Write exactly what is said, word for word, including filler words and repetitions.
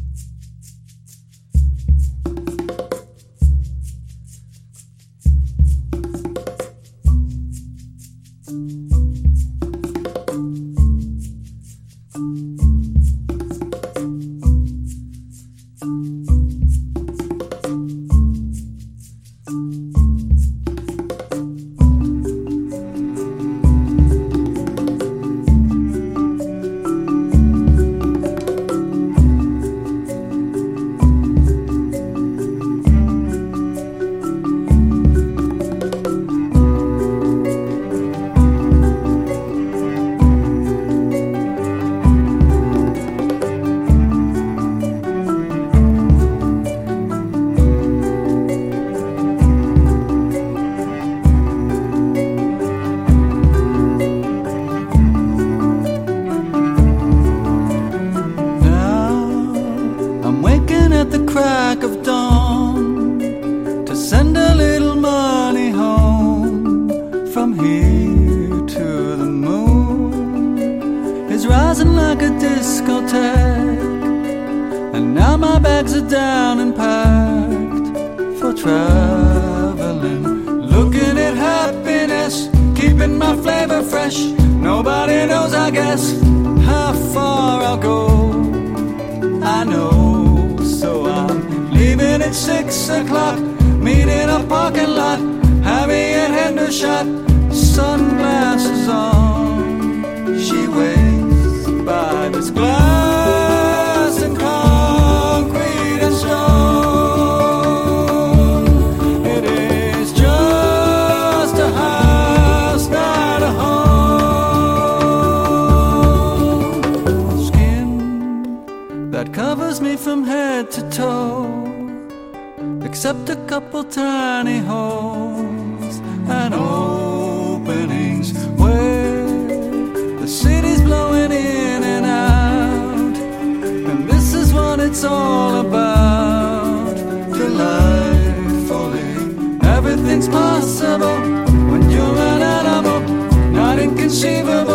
At the crack of dawn to send a little money home from here to the moon is rising like a discotheque, and now my bags are down and packed for traveling, looking at happiness, keeping my flavor fresh. Nobody knows, I guess, how far I'll go. I know. So I'm leaving at six o'clock, meet in a parking lot, Harry and Hendershot, sunglasses on. She waits by this glass and concrete and stone. It is just a house, not a home. Skin that covers me from head to toe, except a couple tiny holes and openings where the city's blowing in and out. And this is what it's all about. Delightfully, everything's possible when you're an animal, not inconceivable.